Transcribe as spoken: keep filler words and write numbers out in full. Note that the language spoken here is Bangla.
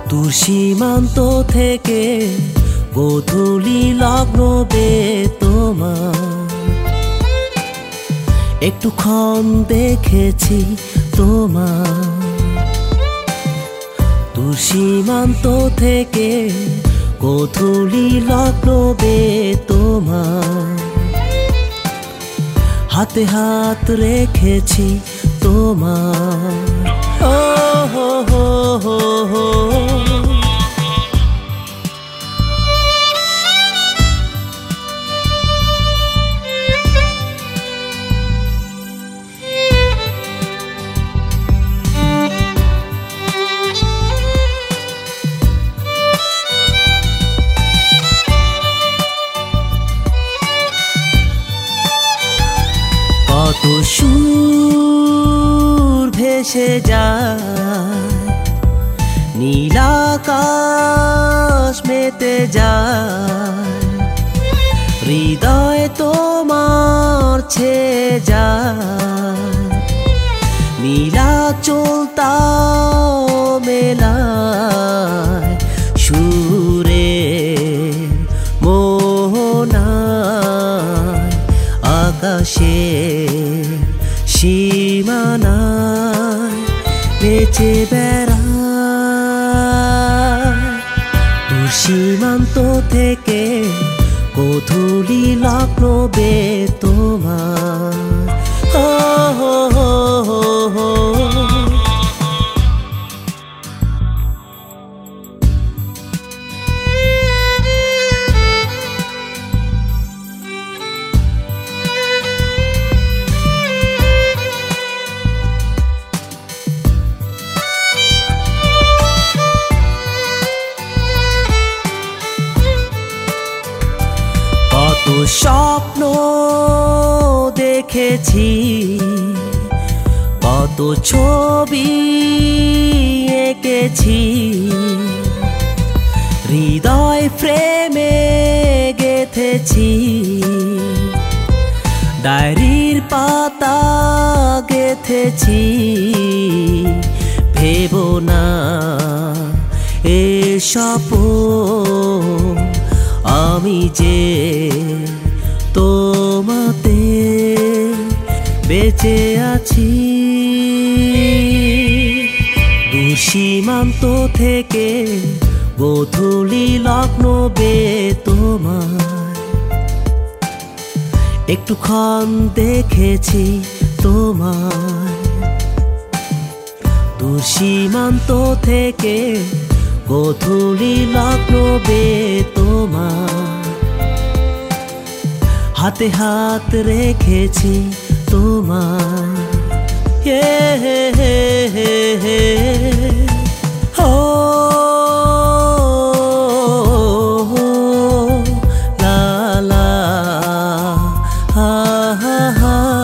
দূর সীমান্ত থেকে গোধূলি লগ্ন বে তোমার একটুক্ষণ দেখেছি তোমার। দূর সীমান্ত থেকে গোধূলি লগ্ন বে তোমার হাতে হাত রেখেছি তোমার। ও হো হো হো হো কত সুর ভেসে যায় নীলাকাশ মেতে যায় হৃদয় তোমার ছেয়ে যায় নীলাচল তাও মেলায় সুরে মোহনায় আকাশে সীমানায় বেঁচে বেড়ায়। দূর সীমান্ত থেকে গোধূলি লগ্ন বে তোমার। ও হো হো হো হো কত স্বপ্ন দেখেছি কত ছবি এঁকেছি হৃদয় ফ্রেমে গেঁথেছি ডায়েরির পাতা গেঁথেছি ভেবো না এ স্বপ্ন আমি যে তোমাতে বেঁচে আছি। দূর সীমান্ত থেকে গোধূলি লগ্ন বে তোমার একটুক্ষণ দেখেছি তোমার। দূর সীমান্ত থেকে গোধূলি লগ্ন বে তোমার হাতে হাত রেখেছি তোমার। হে হে হে হে হে ও লা লা হা হা হা